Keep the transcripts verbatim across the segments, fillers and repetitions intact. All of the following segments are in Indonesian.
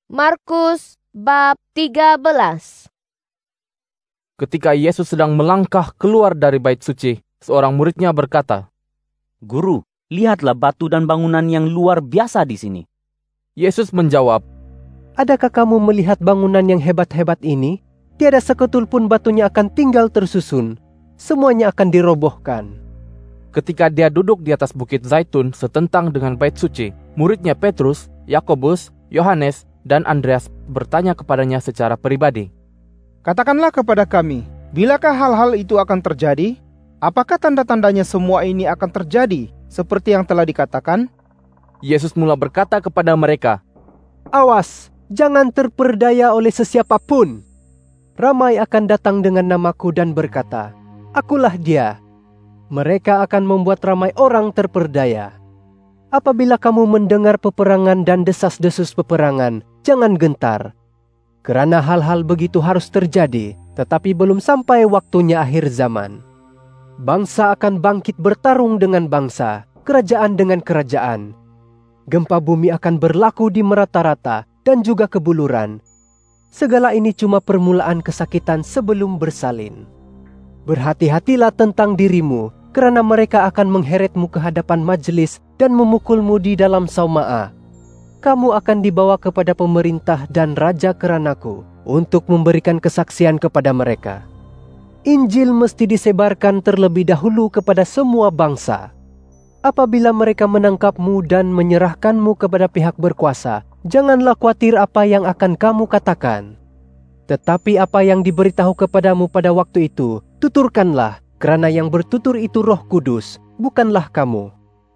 Markus bab tiga belas. Ketika Yesus sedang melangkah keluar dari bait suci, seorang muridnya berkata, "Guru, lihatlah batu dan bangunan yang luar biasa di sini." Yesus menjawab, "Adakah kamu melihat bangunan yang hebat-hebat ini? Tiada seketul pun batunya akan tinggal tersusun. Semuanya akan dirobohkan." Ketika dia duduk di atas bukit Zaitun setentang dengan bait suci, muridnya Petrus, Yakobus, Yohanes, dan Andreas bertanya kepadanya secara pribadi, "Katakanlah kepada kami, bilakah hal-hal itu akan terjadi? Apakah tanda-tandanya semua ini akan terjadi seperti yang telah dikatakan?" Yesus mula berkata kepada mereka, "Awas, jangan terperdaya oleh sesiapapun. Ramai akan datang dengan namaku dan berkata, 'Akulah dia.' Mereka akan membuat ramai orang terperdaya. Apabila kamu mendengar peperangan dan desas-desus peperangan, jangan gentar. Kerana hal-hal begitu harus terjadi, tetapi belum sampai waktunya akhir zaman. Bangsa akan bangkit bertarung dengan bangsa, kerajaan dengan kerajaan. Gempa bumi akan berlaku di merata-rata dan juga kebuluran. Segala ini cuma permulaan kesakitan sebelum bersalin. Berhati-hatilah tentang dirimu, kerana mereka akan mengheretmu ke hadapan majelis dan memukulmu di dalam saumaa. Kamu akan dibawa kepada pemerintah dan raja keranaku untuk memberikan kesaksian kepada mereka. Injil mesti disebarkan terlebih dahulu kepada semua bangsa. Apabila mereka menangkapmu dan menyerahkanmu kepada pihak berkuasa, janganlah khawatir apa yang akan kamu katakan. Tetapi apa yang diberitahu kepadamu pada waktu itu, tuturkanlah, kerana yang bertutur itu Roh Kudus, bukanlah kamu.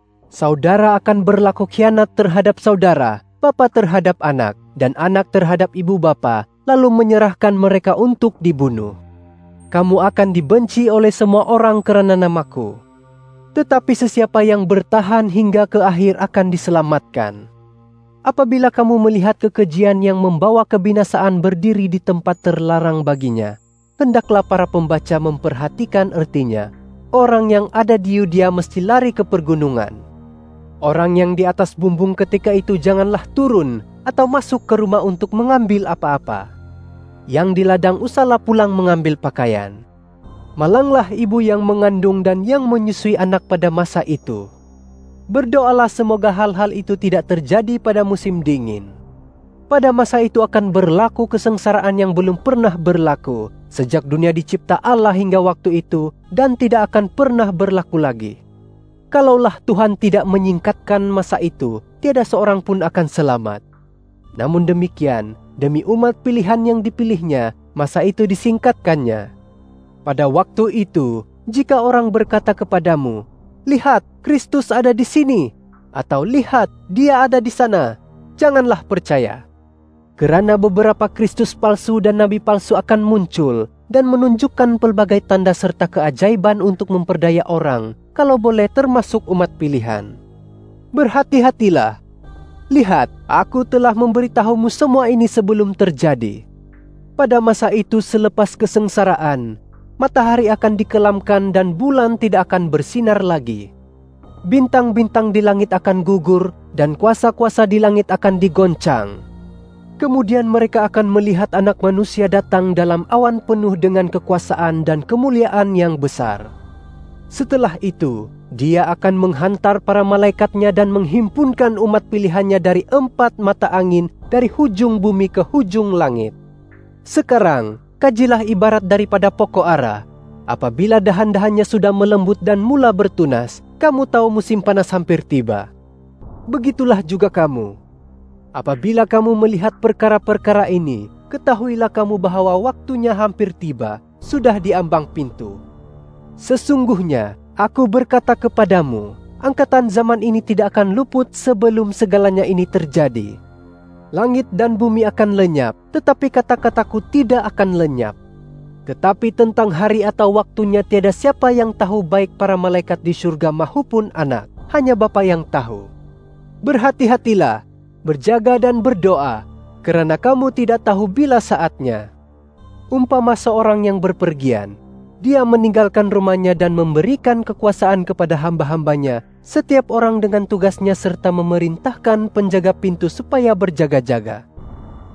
Saudara akan berlaku khianat terhadap saudara, bapa terhadap anak, dan anak terhadap ibu bapa, lalu menyerahkan mereka untuk dibunuh. Kamu akan dibenci oleh semua orang kerana namaku. Tetapi sesiapa yang bertahan hingga ke akhir akan diselamatkan. Apabila kamu melihat kekejian yang membawa kebinasaan berdiri di tempat terlarang baginya, hendaklah para pembaca memperhatikan artinya. Orang yang ada di Yudea mesti lari ke pergunungan. Orang yang di atas bumbung ketika itu janganlah turun atau masuk ke rumah untuk mengambil apa-apa. Yang di ladang usahlah pulang mengambil pakaian. Malanglah ibu yang mengandung dan yang menyusui anak pada masa itu. Berdoalah semoga hal-hal itu tidak terjadi pada musim dingin. Pada masa itu akan berlaku kesengsaraan yang belum pernah berlaku sejak dunia dicipta Allah hingga waktu itu, dan tidak akan pernah berlaku lagi. Kalaulah Tuhan tidak menyingkatkan masa itu, tiada seorang pun akan selamat. Namun demikian, demi umat pilihan yang dipilihnya, masa itu disingkatkannya. Pada waktu itu, jika orang berkata kepadamu, 'Lihat, Kristus ada di sini,' atau 'Lihat, dia ada di sana,' janganlah percaya. Kerana beberapa Kristus palsu dan nabi palsu akan muncul dan menunjukkan pelbagai tanda serta keajaiban untuk memperdaya orang, kalau boleh termasuk umat pilihan. Berhati-hatilah. Lihat, aku telah memberitahumu semua ini sebelum terjadi. Pada masa itu selepas kesengsaraan, matahari akan dikelamkan dan bulan tidak akan bersinar lagi. Bintang-bintang di langit akan gugur dan kuasa-kuasa di langit akan digoncang. Kemudian mereka akan melihat Anak Manusia datang dalam awan penuh dengan kekuasaan dan kemuliaan yang besar. Setelah itu, dia akan menghantar para malaikatnya dan menghimpunkan umat pilihannya dari empat mata angin, dari hujung bumi ke hujung langit. Sekarang, kajilah ibarat daripada pokok ara. Apabila dahan-dahannya sudah melembut dan mula bertunas, kamu tahu musim panas hampir tiba. Begitulah juga kamu. Apabila kamu melihat perkara-perkara ini, ketahuilah kamu bahwa waktunya hampir tiba, sudah di ambang pintu. Sesungguhnya, aku berkata kepadamu, angkatan zaman ini tidak akan luput sebelum segalanya ini terjadi. Langit dan bumi akan lenyap, tetapi kata-kataku tidak akan lenyap. Tetapi tentang hari atau waktunya tiada siapa yang tahu, baik para malaikat di surga maupun anak, hanya Bapa yang tahu. Berhati-hatilah, berjaga dan berdoa, kerana kamu tidak tahu bila saatnya. Umpama seorang yang berpergian, dia meninggalkan rumahnya dan memberikan kekuasaan kepada hamba-hambanya, setiap orang dengan tugasnya serta memerintahkan penjaga pintu supaya berjaga-jaga.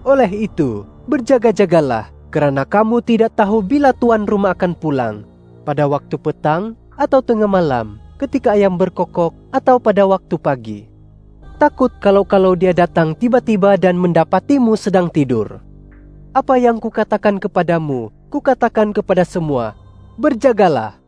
Oleh itu, berjaga-jagalah, kerana kamu tidak tahu bila tuan rumah akan pulang, pada waktu petang atau tengah malam, ketika ayam berkokok, atau pada waktu pagi. Takut kalau-kalau dia datang tiba-tiba dan mendapatimu sedang tidur. Apa yang kukatakan kepadamu, kukatakan kepada semua, berjagalah.